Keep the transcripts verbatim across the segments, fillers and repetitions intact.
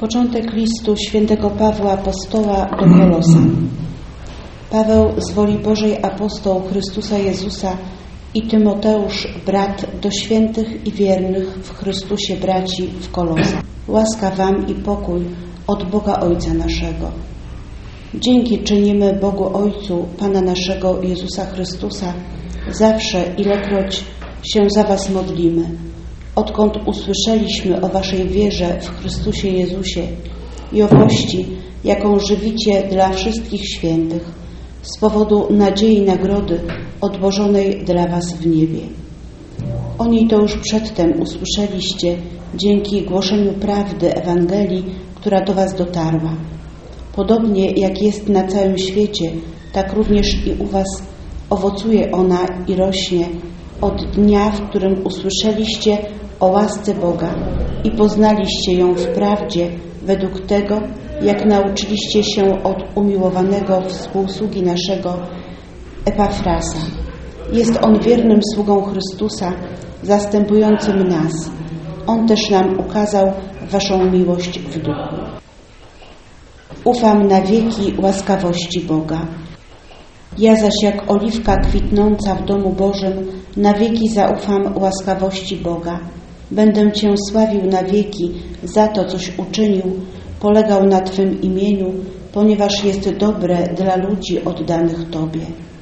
Początek listu świętego Pawła Apostoła do Kolosan. Paweł, z woli Bożej apostoł Chrystusa Jezusa, i Tymoteusz, brat, do świętych i wiernych w Chrystusie braci w Kolosach. Łaska wam i pokój od Boga Ojca naszego. Dzięki czynimy Bogu Ojcu Pana naszego Jezusa Chrystusa zawsze, ilekroć się za was modlimy, odkąd usłyszeliśmy o waszej wierze w Chrystusie Jezusie i owości, jaką żywicie dla wszystkich świętych, z powodu nadziei nagrody odłożonej dla was w niebie. O niej to już przedtem usłyszeliście dzięki głoszeniu prawdy Ewangelii, która do was dotarła. Podobnie jak jest na całym świecie, tak również i u was owocuje ona i rośnie od dnia, w którym usłyszeliście o łasce Boga i poznaliście ją w prawdzie według tego, jak nauczyliście się od umiłowanego współsługi naszego Epafrasa. Jest on wiernym sługą Chrystusa, zastępującym nas. On też nam ukazał waszą miłość w duchu. Ufam na wieki łaskawości Boga. Ja zaś jak oliwka kwitnąca w domu Bożym na wieki zaufam łaskawości Boga. Będę Cię sławił na wieki za to, coś uczynił, polegał na Twym imieniu, ponieważ jest dobre dla ludzi oddanych Tobie.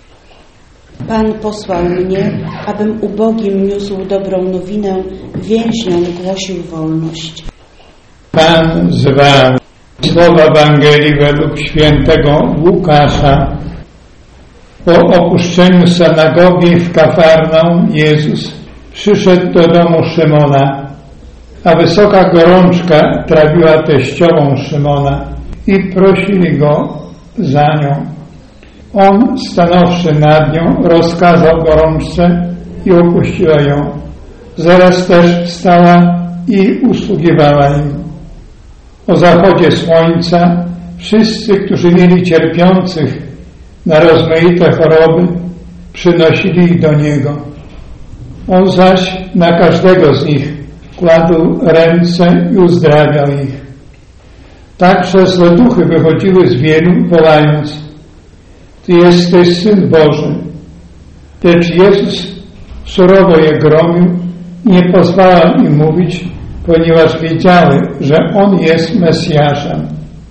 Pan posłał mnie, abym ubogim niósł dobrą nowinę, więźniom głosił wolność. Pan zwał. Słowa Ewangelii według świętego Łukasza. Po opuszczeniu synagogi w Kafarnaum Jezus przyszedł do domu Szymona, a wysoka gorączka trawiła teściową Szymona i prosili go za nią. On, stanąwszy nad nią, rozkazał gorączce i opuściła ją. Zaraz też wstała i usługiwała im. O zachodzie słońca wszyscy, którzy mieli cierpiących na rozmaite choroby, przynosili ich do Niego. On zaś na każdego z nich kładł ręce i uzdrawiał ich. Także złe duchy wychodziły z wielu, wołając: Ty jesteś Syn Boży. Lecz Jezus surowo je gromił i nie pozwalał im mówić, ponieważ wiedziały, że On jest Mesjaszem.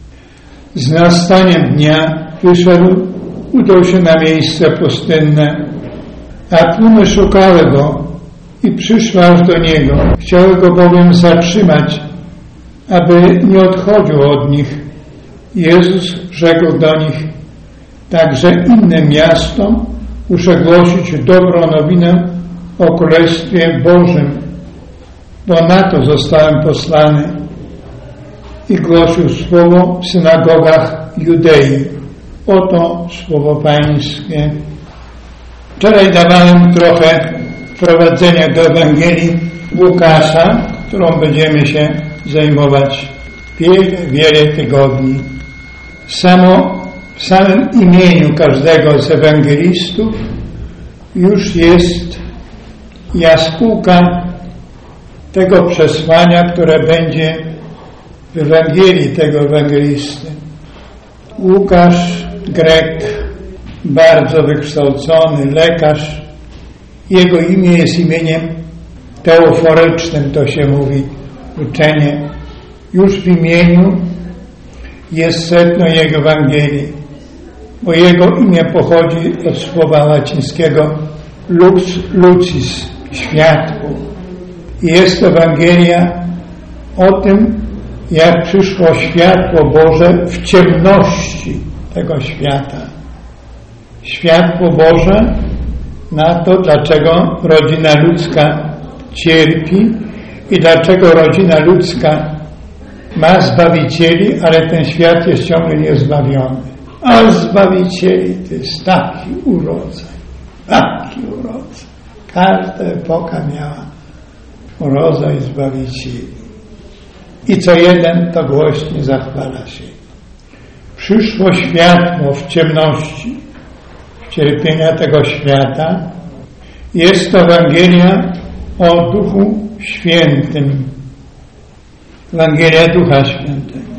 Z nastaniem dnia wyszedł, udał się na miejsce pustynne, a tłumy szukały Go i przyszły aż do Niego. Chciały Go bowiem zatrzymać, aby nie odchodził od nich. Jezus rzekł do nich: Także innym miastom muszę głosić dobrą nowinę o Królestwie Bożym, bo na to zostałem posłany. I głosił słowo w synagogach Judei. Oto słowo Pańskie. Wczoraj dawałem trochę wprowadzenia do Ewangelii Łukasza, którą będziemy się zajmować wiele, wiele tygodni. Samo w samym imieniu każdego z ewangelistów już jest jaskółka tego przesłania, które będzie w Ewangelii tego ewangelisty. Łukasz, Grek, bardzo wykształcony lekarz. Jego imię jest imieniem teoforycznym, to się mówi uczenie. Już w imieniu jest sedno jego Ewangelii, bo jego imię pochodzi od słowa łacińskiego lux lucis, światło. I jest Ewangelia o tym, jak przyszło światło Boże w ciemności tego świata. Światło Boże na to, dlaczego rodzina ludzka cierpi i dlaczego rodzina ludzka ma Zbawicieli, ale ten świat jest ciągle niezbawiony. A Zbawicieli to jest taki urodzaj, taki urodzaj. Każda epoka miała urodzaj Zbawicieli. I co jeden to głośnie zachwala się. Przyszło światło w ciemności, w cierpienia tego świata. Jest to Ewangelia o Duchu Świętym. Ewangelia Ducha Świętego.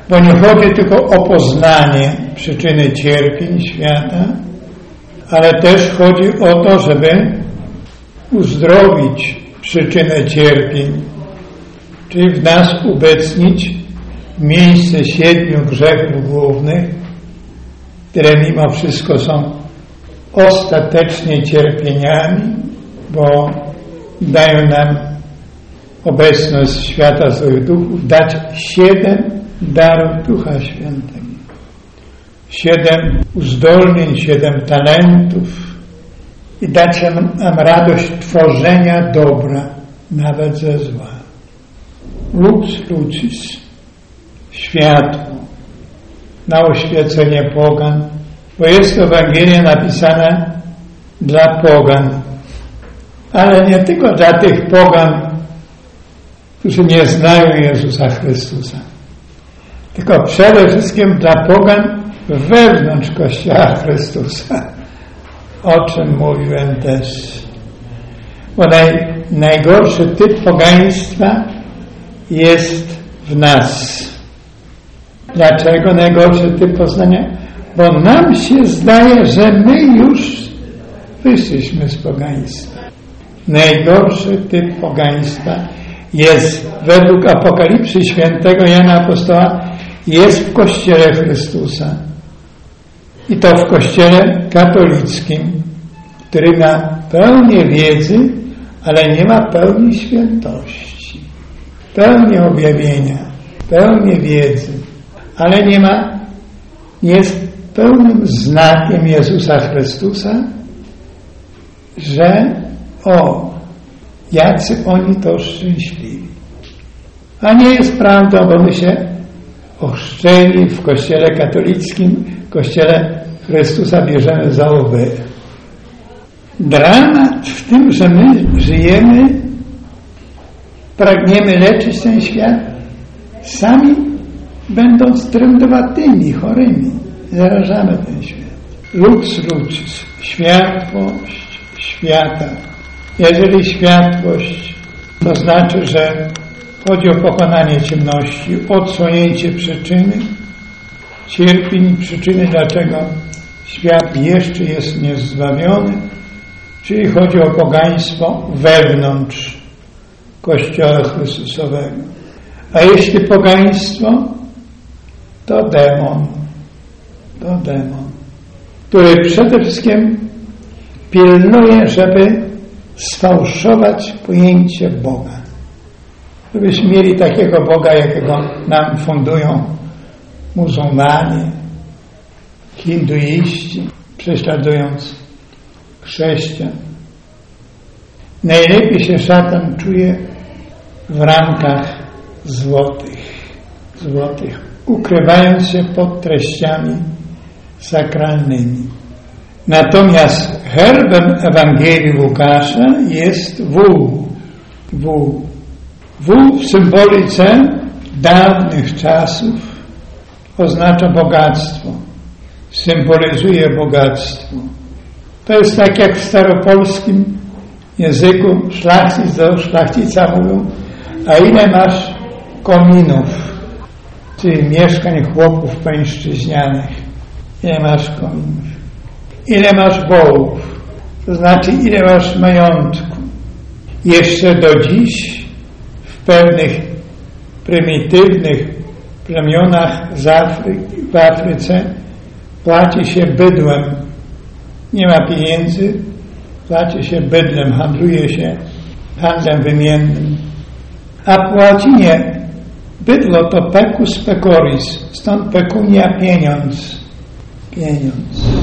Bo nie chodzi tylko o poznanie przyczyny cierpień świata, ale też chodzi o to, żeby uzdrowić przyczynę cierpień, czyli w nas ubecnić miejsce siedmiu grzechów głównych, które mimo wszystko są ostatecznie cierpieniami, bo dają nam obecność świata złych duchów, dać siedem darów Ducha Świętego. Siedem uzdolnień, siedem talentów i dać nam radość tworzenia dobra, nawet ze zła. Lux lucis, światło na oświecenie pogan, bo jest to Ewangelia napisana dla pogan, ale nie tylko dla tych pogan, którzy nie znają Jezusa Chrystusa, tylko przede wszystkim dla pogan wewnątrz Kościoła Chrystusa, o czym mówiłem też. Bo naj, najgorszy typ pogaństwa jest w nas. Dlaczego najgorszy typ poznania? Bo nam się zdaje, że my już wyszliśmy z pogaństwa. Najgorszy typ pogaństwa jest według Apokalipsy świętego Jana Apostoła, jest w Kościele Chrystusa. I to w Kościele katolickim, który ma pełnię wiedzy, ale nie ma pełni świętości, pełni objawienia, pełni wiedzy, ale nie ma, jest pełnym znakiem Jezusa Chrystusa, że o, jacy oni to szczęśliwi. A nie jest prawdą, bo my się ochrzczeni w Kościele katolickim, w Kościele Chrystusa bierzemy za łby. Dramat w tym, że my żyjemy, pragniemy leczyć ten świat, sami będąc trędowatymi, chorymi, zarażamy ten świat. Lux lucis, światłość świata. Jeżeli światłość, to znaczy, że chodzi o pokonanie ciemności, odsłonięcie przyczyny, cierpień, przyczyny, dlaczego świat jeszcze jest niezbawiony, czyli chodzi o pogaństwo wewnątrz Kościoła Chrystusowego. A jeśli pogaństwo, to demon, to demon, który przede wszystkim pilnuje, żeby sfałszować pojęcie Boga. Żebyśmy mieli takiego Boga, jakiego nam fundują muzułmanie, hinduiści, prześladując chrześcijan. Najlepiej się szatan czuje w ramkach złotych, złotych, ukrywając się pod treściami sakralnymi. Natomiast herbem Ewangelii Łukasza jest wół. Wół. Wół w symbolice dawnych czasów oznacza bogactwo. Symbolizuje bogactwo. To jest tak jak w staropolskim języku szlachcic do szlachcica mówią, a ile masz kominów, czyli mieszkań chłopów pańszczyźnianych. Ile masz kominów? Ile masz wołów? To znaczy, ile masz majątku? Jeszcze do dziś w pewnych prymitywnych plemionach z Afryki, w Afryce płaci się bydłem. Nie ma pieniędzy, płaci się bydlem, handluje się handlem wymiennym. A po łacinie bydło to pecus pecoris, stąd pecunia pieniądz. Pieniądz.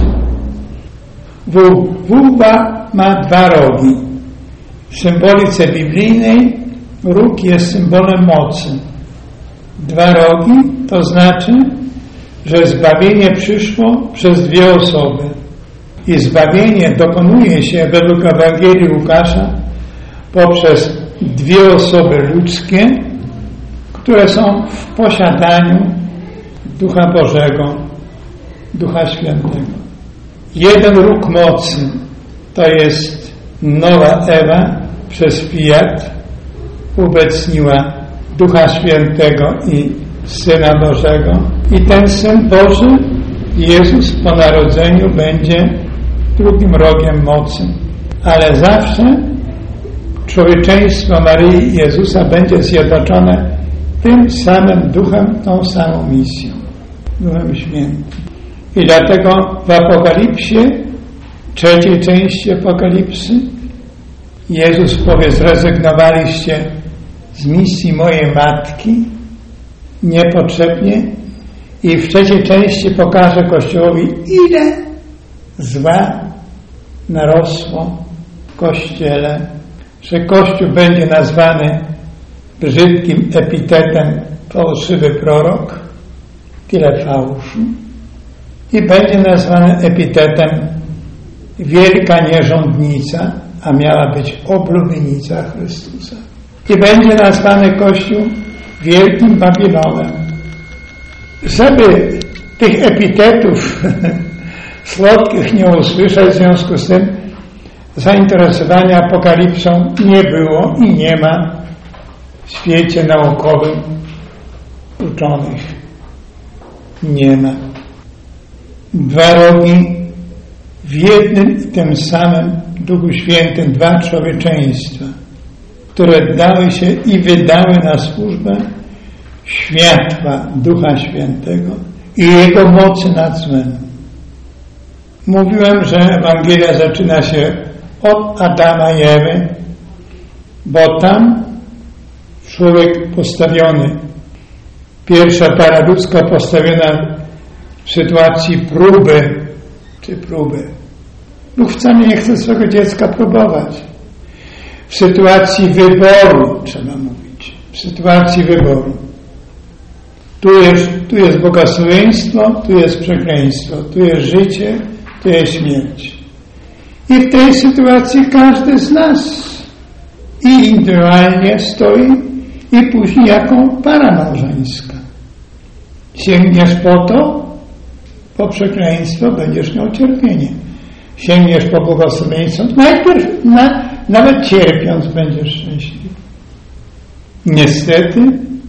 Wół, wółba ma dwa rogi. W symbolice biblijnej róg jest symbolem mocy. Dwa rogi to znaczy, że zbawienie przyszło przez dwie osoby. I zbawienie dokonuje się według Ewangelii Łukasza poprzez dwie osoby ludzkie, które są w posiadaniu Ducha Bożego, Ducha Świętego. Jeden róg mocy to jest nowa Ewa przez fiat ubecniła Ducha Świętego i Syna Bożego i ten Syn Boży, Jezus po narodzeniu, będzie drugim rogiem mocy. Ale zawsze człowieczeństwo Maryi i Jezusa będzie zjednoczone tym samym duchem, tą samą misją, Duchem Świętym. I dlatego w Apokalipsie, trzeciej części Apokalipsy, Jezus powie: zrezygnowaliście z misji mojej Matki niepotrzebnie, i w trzeciej części pokaże Kościołowi, ile zła narosło w Kościele, że Kościół będzie nazwany brzydkim epitetem fałszywy prorok, tyle fałszu, i będzie nazwany epitetem wielka nierządnica, a miała być oblubienica Chrystusa. I będzie nazwany Kościół wielkim Babilonem. Żeby tych epitetów słodkich nie usłyszeć, w związku z tym zainteresowania Apokalipsą nie było i nie ma w świecie naukowym uczonych. Nie ma. Dwa rogi w jednym i tym samym Duchu Świętym, dwa człowieczeństwa, które dały się i wydały na służbę światła Ducha Świętego i Jego mocy nad złem. Mówiłem, że Ewangelia zaczyna się od Adama i Ewy, bo tam człowiek postawiony, pierwsza para ludzka postawiona w sytuacji próby, czy próby. Bóg wcale nie chce swego dziecka próbować. W sytuacji wyboru, trzeba mówić, w sytuacji wyboru. Tu jest, tu jest błogosławieństwo, tu jest przekleństwo, tu jest życie, tu jest śmierć. I w tej sytuacji każdy z nas i indywidualnie stoi i później jako para małżeńska. Sięgniesz po to, po przekleństwo, będziesz miał cierpienie. Sięgniesz po błogosławieństwo, najpierw na, nawet cierpiąc będziesz szczęśliwy. Niestety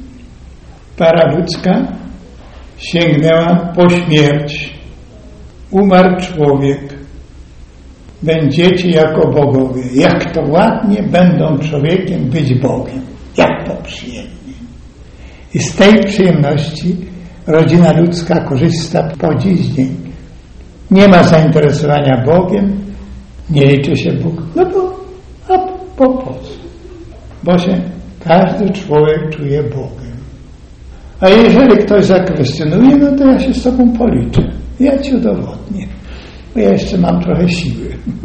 para ludzka sięgnęła po śmierć. Umarł człowiek. Będziecie jako bogowie. Jak to ładnie, będą człowiekiem, być Bogiem. Jak to przyjemnie. I z tej przyjemności rodzina ludzka korzysta po dziś dzień. Nie ma zainteresowania Bogiem, nie liczy się Bóg. No bo, a po po co? Bo się każdy człowiek czuje Bogiem. A jeżeli ktoś zakwestionuje, no to ja się z tobą policzę. Ja ci udowodnię, bo ja jeszcze mam trochę siły.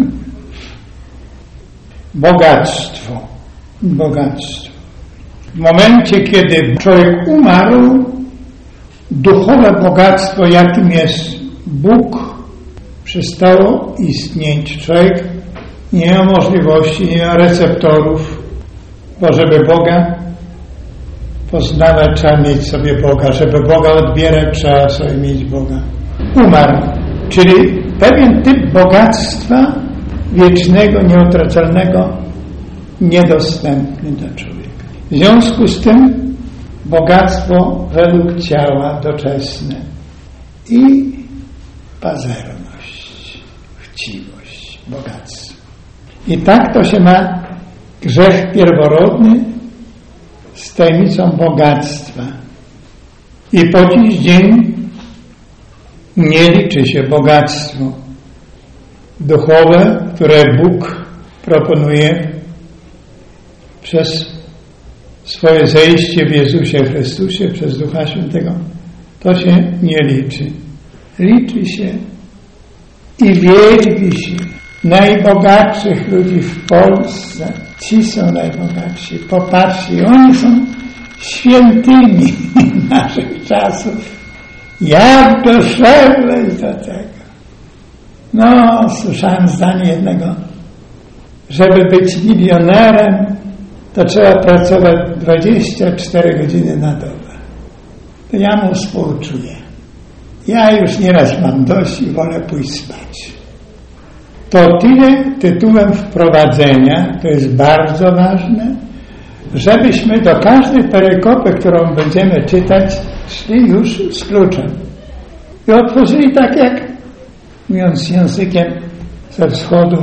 Bogactwo. Bogactwo. W momencie, kiedy człowiek umarł, duchowe bogactwo, jakim jest Bóg, przestało istnieć. Człowiek nie ma możliwości, nie ma receptorów, bo żeby Boga poznawać, trzeba mieć sobie Boga. Żeby Boga odbierać, trzeba sobie mieć Boga. Umarł. Czyli pewien typ bogactwa wiecznego, nieutracalnego, niedostępny dla człowieka. W związku z tym bogactwo według ciała doczesne i pazerność, chciwość, bogactwo. I tak to się ma grzech pierworodny z tajemnicą bogactwa. I po dziś dzień nie liczy się bogactwo duchowe, które Bóg proponuje przez swoje zejście w Jezusie Chrystusie, przez Ducha Świętego. To się nie liczy. Liczy się i wielbi się najbogatszych ludzi w Polsce. Ci są najbogatsi. Popatrzcie, oni są świętymi naszych czasów. Jak doszedłeś do tego? No, słyszałem zdanie jednego, żeby być milionerem, to trzeba pracować dwadzieścia cztery godziny na dobę. To ja mu współczuję. Ja już nieraz mam dość i wolę pójść spać. To tyle tytułem wprowadzenia, to jest bardzo ważne, żebyśmy do każdej perykopy, którą będziemy czytać, szli już z kluczem. I otworzyli tak jak, mówiąc językiem ze wschodu,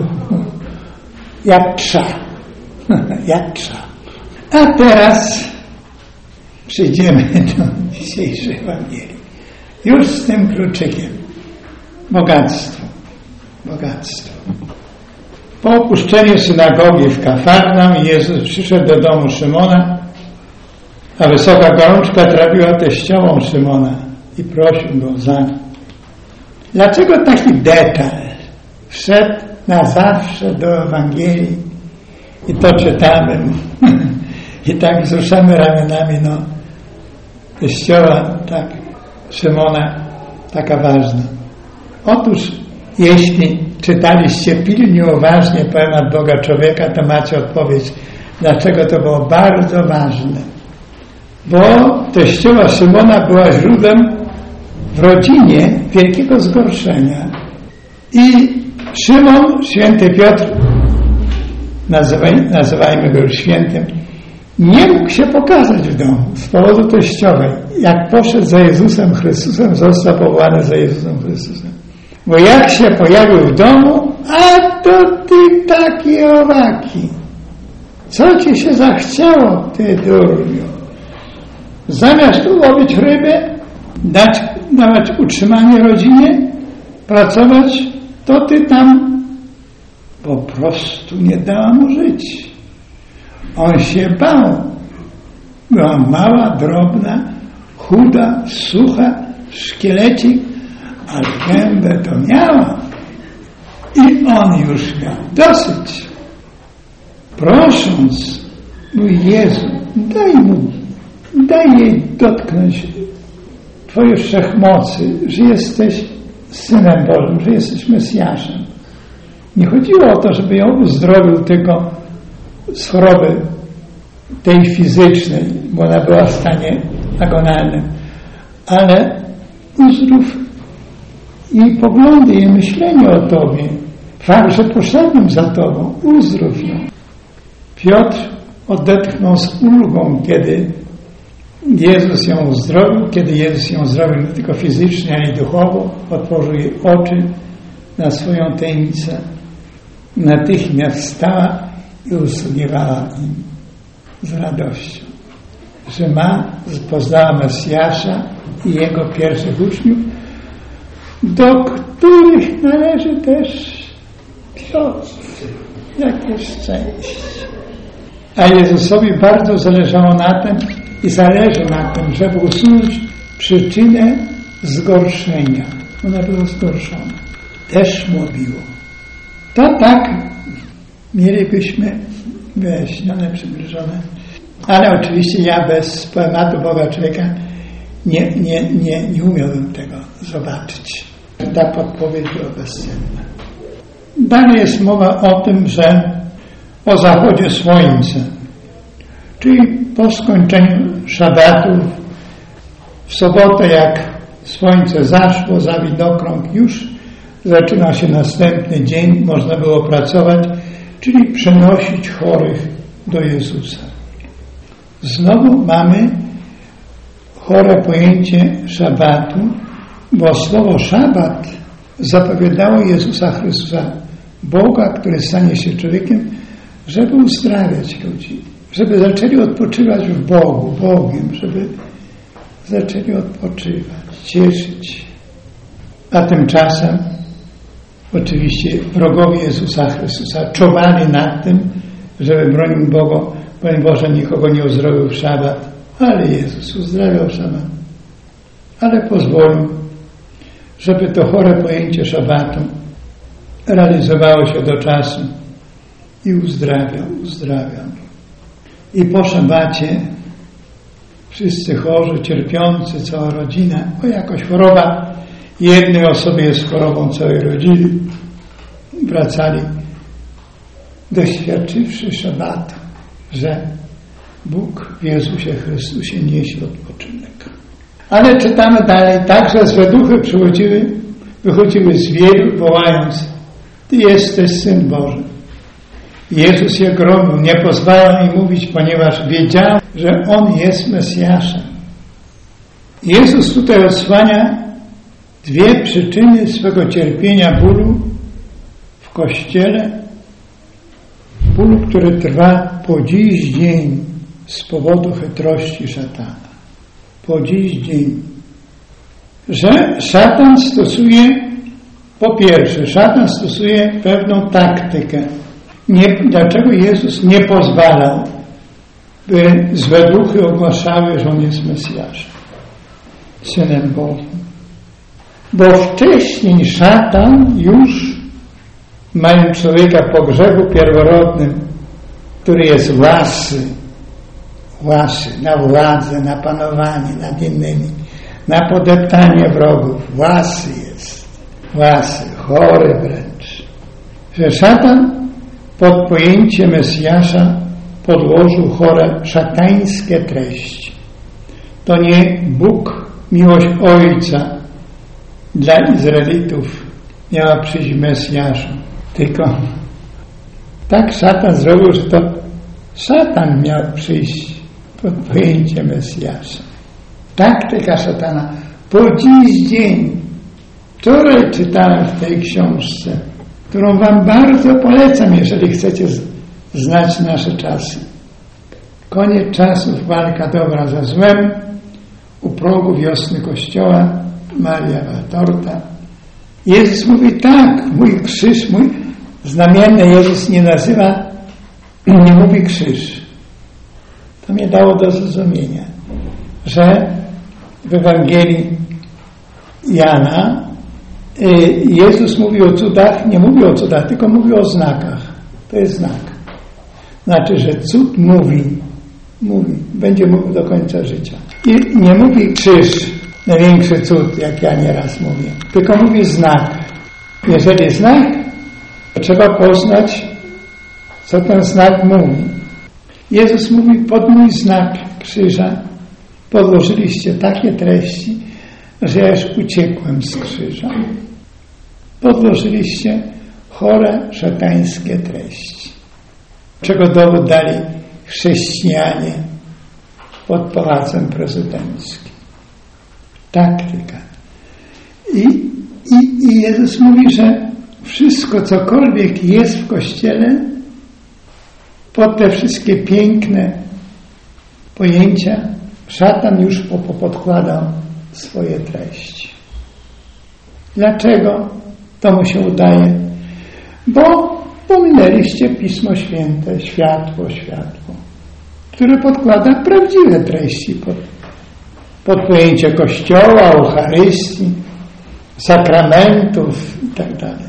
jak trza. Jak trza. A teraz przyjdziemy do dzisiejszej Ewangelii. Już z tym kluczykiem. Bogactwo. Bogactwo. Po opuszczeniu synagogi w Kafarnaum Jezus przyszedł do domu Szymona, a wysoka gorączka trafiła teściową Szymona i prosił go za nią. Dlaczego taki detal wszedł na zawsze do Ewangelii i to czytamy i tak wzruszamy ramionami, no teściowa, tak, Szymona, taka ważna. Otóż jeśli czytaliście pilnie, uważnie poemat Boga Człowieka, to macie odpowiedź, dlaczego to było bardzo ważne. Bo teściowa Szymona była źródłem w rodzinie wielkiego zgorszenia. I Szymon, święty Piotr, nazywaj, nazywajmy go już świętym, nie mógł się pokazać w domu z powodu teściowej. Jak poszedł za Jezusem Chrystusem, został powołany za Jezusem Chrystusem. Bo jak się pojawił w domu, a to ty taki owaki. Co ci się zachciało, ty durniu? Zamiast ułowić rybę, dać, dawać utrzymanie rodzinie, pracować, to ty tam po prostu nie dała mu żyć. On się bał. Była mała, drobna, chuda, sucha, szkielecik, ale gębę to miała. I on już miał dosyć. Prosząc, mój Jezu, daj mu, daj jej dotknąć Twojej wszechmocy, że jesteś Synem Bożym, że jesteś Mesjaszem. Nie chodziło o to, żeby ją uzdrowił tylko z choroby tej fizycznej, bo ona była w stanie agonalnym, ale uzdrów jej poglądy, jej myślenie o Tobie, fakt, że poszedłem za Tobą, uzdrów ją. Piotr odetchnął z ulgą, kiedy Jezus ją uzdrowił, kiedy Jezus ją uzdrowił nie tylko fizycznie, ale i duchowo, otworzył jej oczy na swoją tajemnicę. Natychmiast wstała i usługiwała im z radością, że ma, poznała Mesjasza i jego pierwszych uczniów, do których należy też Piotr. Jakie szczęście. A Jezusowi bardzo zależało na tym i zależy na tym, żeby usunąć przyczynę zgorszenia. Ona była zgorszona. Też mówiło. To tak mielibyśmy wyjaśnione, przybliżone. Ale oczywiście ja bez poematu Boga Człowieka nie, nie, nie, nie umiałbym tego zobaczyć. Ta podpowiedź była bezcenna. Dalej jest mowa o tym, że o zachodzie słońca, czyli po skończeniu szabatu, w sobotę jak słońce zaszło za widokrąg, już zaczyna się następny dzień, można było pracować, czyli przenosić chorych do Jezusa. Znowu mamy chore pojęcie szabatu, bo słowo szabat zapowiadało Jezusa Chrystusa, Boga, który stanie się człowiekiem, żeby uzdrawiać ludzi, żeby zaczęli odpoczywać w Bogu, Bogiem, żeby zaczęli odpoczywać, cieszyć się. A tymczasem oczywiście wrogowie Jezusa Chrystusa czuwali nad tym, żeby bronił Boga, broń Boże, nikogo nie uzdrowił w szabat, ale Jezus uzdrawiał w szabat. Ale pozwolił, żeby to chore pojęcie szabatu realizowało się do czasu i uzdrawiał, uzdrawiał. I po szabacie wszyscy chorzy, cierpiący, cała rodzina, bo jakoś choroba jednej osoby jest chorobą całej rodziny, wracali doświadczywszy szabatu, że Bóg w Jezusie Chrystusie niesie odpoczynek. Ale czytamy dalej, także złe duchy przychodziły, wychodziły z wielu, wołając: Ty jesteś Syn Boży. Jezus je gromił, nie pozwalał im mówić, ponieważ wiedział, że On jest Mesjaszem. Jezus tutaj odsłania dwie przyczyny swego cierpienia, bólu w Kościele, bólu, który trwa po dziś dzień z powodu chytrości szatana. Po dziś dzień. Że szatan stosuje, po pierwsze, szatan stosuje pewną taktykę. Nie, dlaczego Jezus nie pozwalał, by złe duchy ogłaszały, że On jest Mesjaszem, Synem Bożym? Bo wcześniej szatan już, mając człowieka po grzechu pierworodnym, który jest łasy, łasy na władzę, na panowanie nad innymi, na podeptanie wrogów, łasy jest, łasy, chory wręcz, że szatan pod pojęcie Mesjasza podłożył chore szatańskie treści. To nie Bóg, miłość Ojca dla Izraelitów miała przyjść w Mesjaszu, tylko tak szatan zrobił, że to szatan miał przyjść pod pojęcie Mesjasza. Taktyka szatana po dziś dzień. Wczoraj czytałem w tej książce, którą wam bardzo polecam, jeżeli chcecie znać nasze czasy. Koniec czasów, walka dobra ze złem, u progu wiosny Kościoła, Maria Waltorta. Jezus mówi tak, mój krzyż, mój znamienny Jezus nie nazywa, nie mówi krzyż. To mnie dało do zrozumienia, że w Ewangelii Jana Jezus mówi o cudach, nie mówi o cudach, tylko mówi o znakach. To jest znak. Znaczy, że cud mówi, mówi, będzie mówił do końca życia. I nie mówi krzyż, największy cud, jak ja nieraz mówię, tylko mówi znak. Jeżeli znak, to trzeba poznać, co ten znak mówi. Jezus mówi, pod mój znak krzyża podłożyliście takie treści, że ja już uciekłem z krzyża. Podłożyliście chore, szatańskie treści. Czego dowód dali chrześcijanie pod Pałacem Prezydenckim. Taktyka. I, i, I Jezus mówi, że wszystko, cokolwiek jest w Kościele, pod te wszystkie piękne pojęcia, szatan już podkładał swoje treści. Dlaczego to mu się udaje? Bo pominęliście Pismo Święte, światło, światło, które podkłada prawdziwe treści pod, pod pojęcie Kościoła, Eucharystii, sakramentów i tak dalej.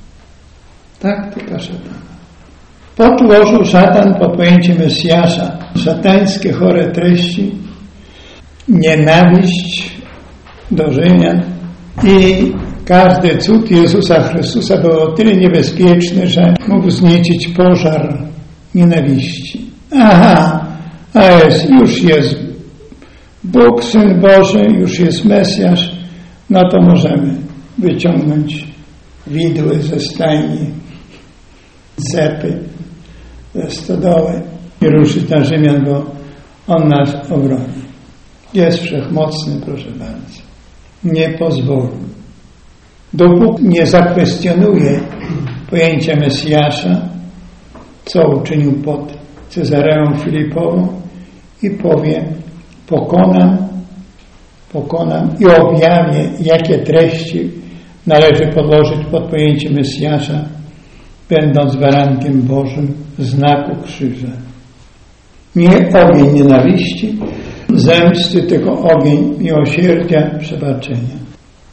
Taktyka szatana. Podłożył szatan pod pojęcie Mesjasza szatańskie chore treści, nienawiść do Rzymian i każdy cud Jezusa Chrystusa był o tyle niebezpieczny, że mógł zniecić pożar nienawiści. Aha, a jest, już jest Bóg, Syn Boży, już jest Mesjasz, no to możemy wyciągnąć widły ze stajni, cepy ze stodoły i ruszyć na Rzymian, bo On nas obroni. Jest wszechmocny, proszę bardzo. Nie pozwoli. Dopóki nie zakwestionuje pojęcia Mesjasza, co uczynił pod Cezareą Filipową i powie, pokonam, pokonam i objawię, jakie treści należy podłożyć pod pojęcie Mesjasza, będąc gwarantem Bożym znaku krzyża. Nie ogień nienawiści, zemsty, tylko ogień miłosierdzia, przebaczenia.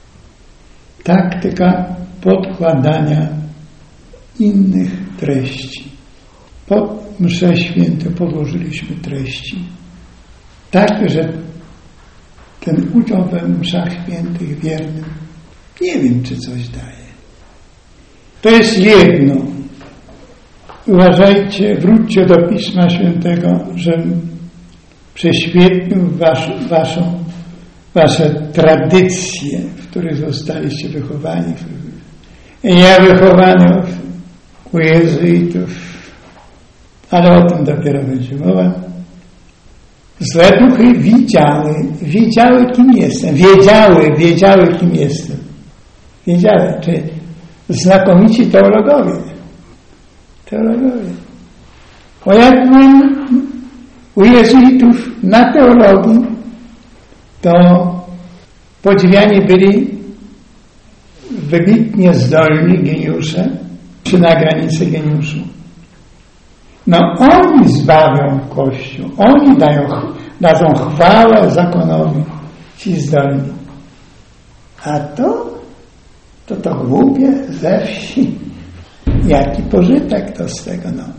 Taktyka podkładania innych treści. Pod mszę świętą podłożyliśmy treści. Tak, że ten udział we mszach świętych wiernym, nie wiem, czy coś daje. To jest jedno. Uważajcie, wróćcie do Pisma Świętego, że prześwietlił was, waszą, wasze tradycje, w których zostaliście wychowani. Ja wychowany u jezuitów, ale o tym dopiero będzie mowa. Złe duchy widziały, wiedziały, kim jestem, wiedziały, wiedziały, kim jestem. Wiedziały, czy znakomici teologowie. Teologowie. Bo jak mam u jezuitów na teologii, to podziwiani byli wybitnie zdolni geniusze, czy na granicy geniuszu. No oni zbawią Kościół, oni dają, dadzą chwałę zakonowi, ci zdolni. A to, to to głupie ze wsi. Jaki pożytek to z tego, no.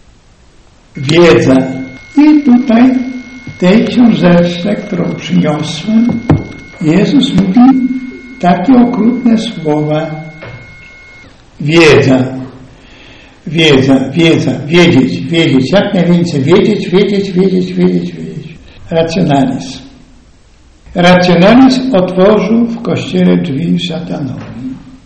Wiedza. I tutaj w tej książeczce, którą przyniosłem, Jezus mówi takie okrutne słowa. Wiedza. Wiedza, wiedza, wiedzieć, wiedzieć, jak najwięcej wiedzieć, wiedzieć, wiedzieć, wiedzieć, wiedzieć. Racjonalizm. Racjonalizm otworzył w Kościele drzwi szatanowi.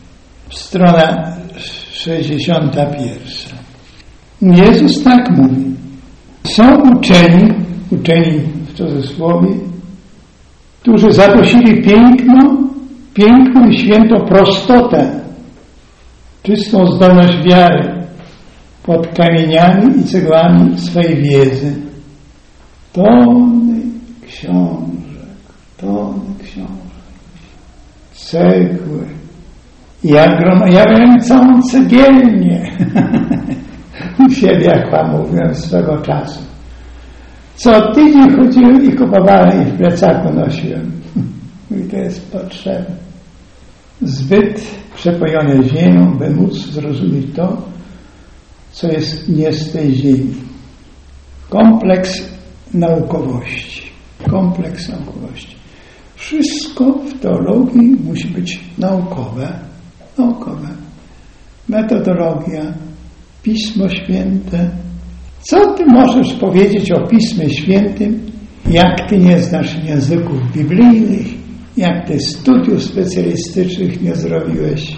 Strona sześćdziesiąta pierwsza. Jezus tak mówi. Są uczeni, uczeni w cudzysłowie, którzy zaprosili piękną, piękną i świętą prostotę, czystą zdolność wiary pod kamieniami i cegłami swej wiedzy. Tony książek, tony książek, cegły, jak gromadzą cegielnie. U siebie, jak wam mówiłem swego czasu. Co tydzień chodziłem i kupowałem i w plecaku nosiłem. I to jest potrzebne. Zbyt przepojone ziemią, by móc zrozumieć to, co jest nie z tej ziemi. Kompleks naukowości. Kompleks naukowości. Wszystko w teologii musi być naukowe. Naukowe. Metodologia, Pismo Święte. Co ty możesz powiedzieć o Pismie Świętym, jak ty nie znasz języków biblijnych, jak ty studiów specjalistycznych nie zrobiłeś?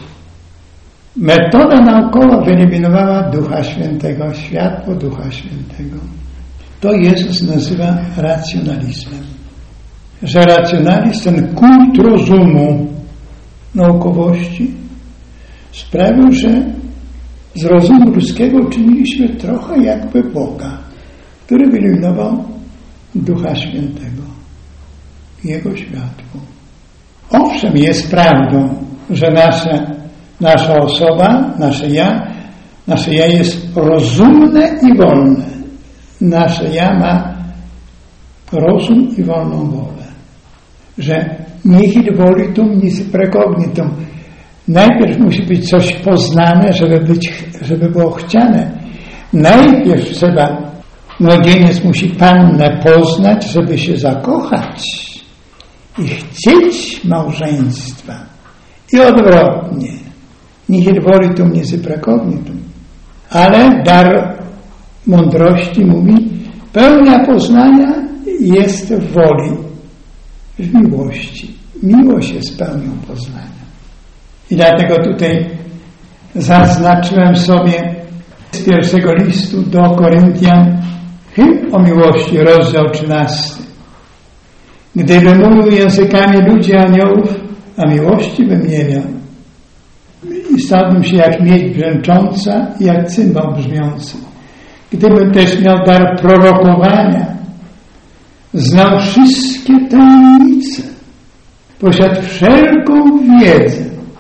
Metoda naukowa wyeliminowała Ducha Świętego, światło Ducha Świętego. To Jezus nazywa racjonalizmem. Że racjonalizm, ten kult rozumu, naukowości, sprawił, że z rozumu ludzkiego uczyniliśmy trochę jakby Boga, który wyeliminował Ducha Świętego, Jego światło. Owszem, jest prawdą, że nasze, nasza osoba, nasze ja, nasze ja jest rozumne i wolne. Nasze ja ma rozum i wolną wolę. Że nihil volitum nisi precognitum. Najpierw musi być coś poznane, żeby, być, żeby było chciane. Najpierw trzeba, młodzieniec musi pannę poznać, żeby się zakochać i chcieć małżeństwa. I odwrotnie. Nihil volitum nisi precognitum. Ale dar mądrości mówi, pełnia poznania jest w woli, w miłości. Miłość jest pełnią poznania. I dlatego tutaj zaznaczyłem sobie z pierwszego listu do Koryntian hymn o miłości, rozdział trzynasty. Gdyby mówił językami ludzi aniołów, a miłości bym nie miał. I stałbym się jak miedź brzęcząca i jak cymbał brzmiący. Gdybym też miał dar prorokowania, znał wszystkie tajemnice, posiadł wszelką wiedzę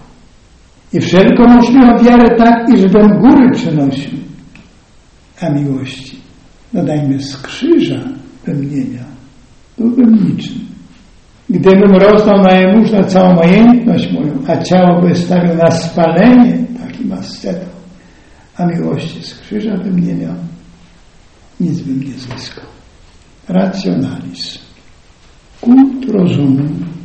i wszelką możliwą wiarę tak, iżbym góry przynosił, a miłości, dodajmy, z krzyża bym nie miał, byłbym niczym. Gdybym rozdał na jęmużnę całą majętność moją, a ciało by stawił na spalenie, takim ascetą, a miłości z krzyża bym nie miał, nic bym nie zyskał. Racjonalizm. Kult rozumu.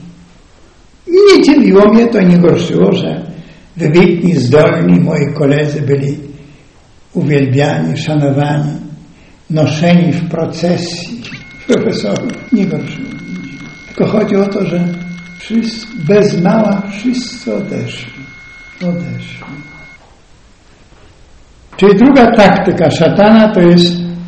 I nie dziwiło mnie, to nie gorszyło, że wybitni, zdolni moi koledzy byli uwielbiani, szanowani, noszeni w procesji profesorów. Nie gorszyło mnie. Tylko chodzi o to, że wszyscy, bez mała wszyscy odeszli. Odeszli. Czyli druga taktyka szatana to jest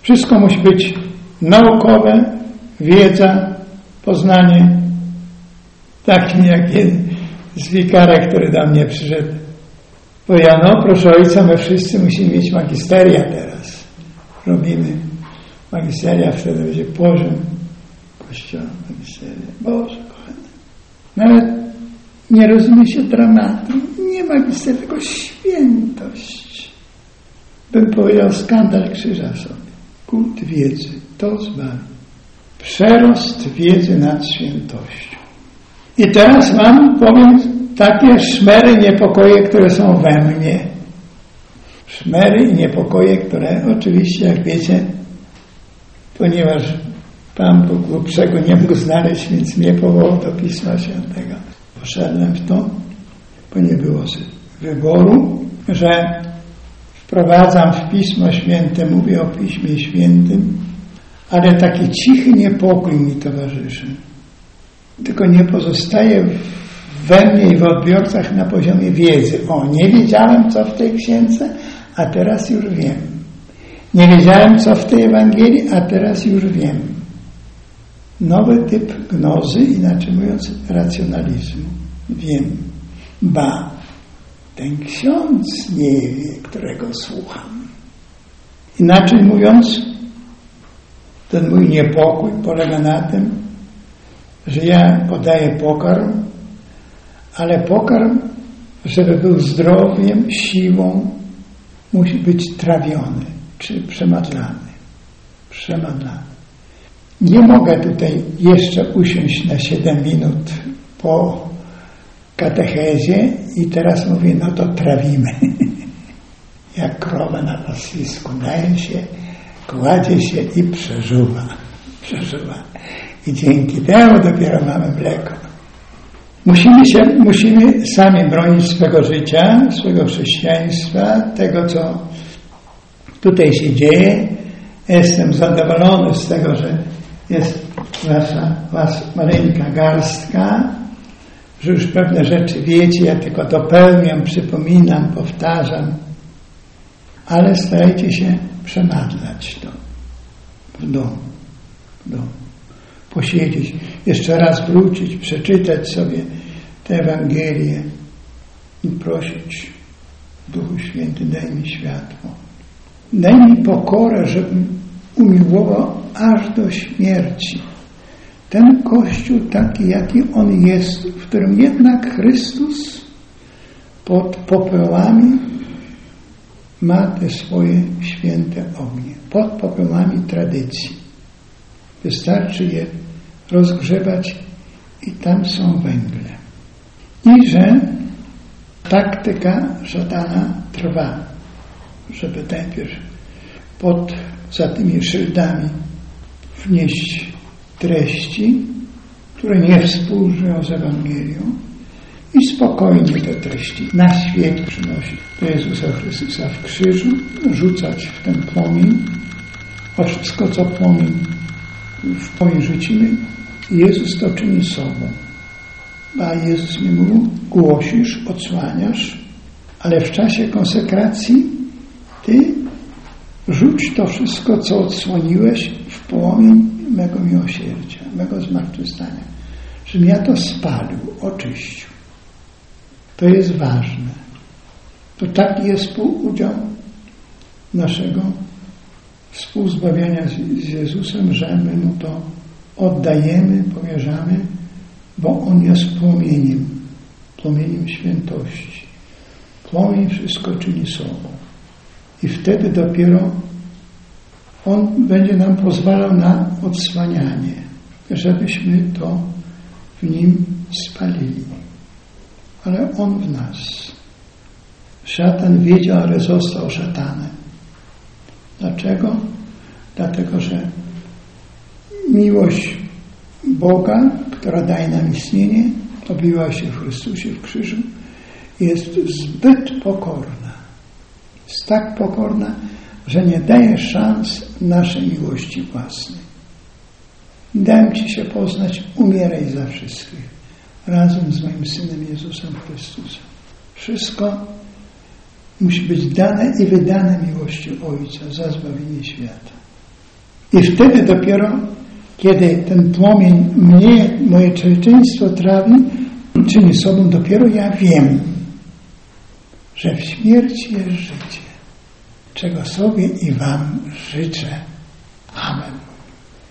Wszystko musi być naukowe, wiedza, poznanie. Takim jak jeden z wikarek, który do mnie przyszedł. Powiedział, no proszę ojca, my wszyscy musimy mieć magisteria teraz. Robimy magisteria, wtedy będzie poziom Kościoła, magisteria. Boże kochany. Nawet nie rozumie się dramatu. Nie magisteria, tylko świętość. Bym powiedział skandal krzyża sobie. Kult wiedzy, to zbawi. Przerost wiedzy nad świętością. I teraz wam powiem takie szmery, niepokoje, które są we mnie. Szmery i niepokoje, które oczywiście, jak wiecie, ponieważ Pan Bóg głupszego nie mógł znaleźć, więc mnie powołał do Pisma Świętego. Poszedłem w to, bo nie było wyboru, że wprowadzam w Pismo Święte, mówię o Piśmie Świętym, ale taki cichy niepokój mi towarzyszy. Tylko nie pozostaje we mnie i w odbiorcach na poziomie wiedzy. O, nie wiedziałem, co w tej księdze, a teraz już wiem. Nie wiedziałem, co w tej Ewangelii, a teraz już wiem. Nowy typ gnozy, inaczej mówiąc racjonalizmu. Wiem. Ba, ten ksiądz nie wie, którego słucham. Inaczej mówiąc, ten mój niepokój polega na tym, że ja podaję pokarm, ale pokarm, żeby był zdrowiem, siłą, musi być trawiony, czy przemadlany. Przemadlany. Nie mogę tutaj jeszcze usiąść na siedem minut po katechezie i teraz mówię, no to trawimy. Jak krowa na pastwisku, daje się, kładzie się i przeżuwa. Przeżuwa. I dzięki temu dopiero mamy mleko. Musimy się, musimy sami bronić swego życia, swego chrześcijaństwa, tego, co tutaj się dzieje. Jestem zadowolony z tego, że jest wasza, was maleńka garstka, że już pewne rzeczy wiecie, ja tylko dopełniam, przypominam, powtarzam, ale starajcie się przemadlać to w domu, w domu. Posiedzieć, jeszcze raz wrócić, przeczytać sobie tę Ewangelię i prosić, Duchu Święty, daj mi światło. Daj mi pokorę, żebym umiłował aż do śmierci. Ten Kościół taki, jaki on jest, w którym jednak Chrystus pod popiołami ma te swoje święte ognie. Pod popiołami tradycji. Wystarczy je rozgrzewać i tam są węgle. I że taktyka szatana trwa, żeby najpierw pod, za tymi szyldami wnieść treści, które nie współżyją z Ewangelią i spokojnie te treści na świecie przynosić do Jezusa Chrystusa w krzyżu, rzucać w ten płomień, o wszystko, co płomień w płomień rzucimy, Jezus to czyni sobą. A Jezus mi mówił, głosisz, odsłaniasz, ale w czasie konsekracji ty rzuć to wszystko, co odsłoniłeś w płomień mego miłosierdzia, mego zmartwychwstania. Żebym ja to spalił, oczyścił. To jest ważne. To taki jest współudział naszego współzbawiania z, z Jezusem, że my Mu to oddajemy, powierzamy, bo On jest płomieniem, płomieniem świętości. Płomień wszystko czyni sobą. I wtedy dopiero On będzie nam pozwalał na odsłanianie, żebyśmy to w Nim spalili. Ale On w nas. Szatan wiedział, ale został szatanem. Dlaczego? Dlatego, że miłość Boga, która daje nam istnienie, objęła się w Chrystusie, w krzyżu, jest zbyt pokorna. Jest tak pokorna, że nie daje szans naszej miłości własnej. Dałem Ci się poznać, umieraj za wszystkich, razem z moim Synem Jezusem Chrystusem. Wszystko musi być dane i wydane miłości Ojca za zbawienie świata. I wtedy dopiero, kiedy ten płomień mnie, moje człowieczeństwo trawi, czyni sobą, dopiero ja wiem, że w śmierci jest życie, czego sobie i wam życzę. Amen.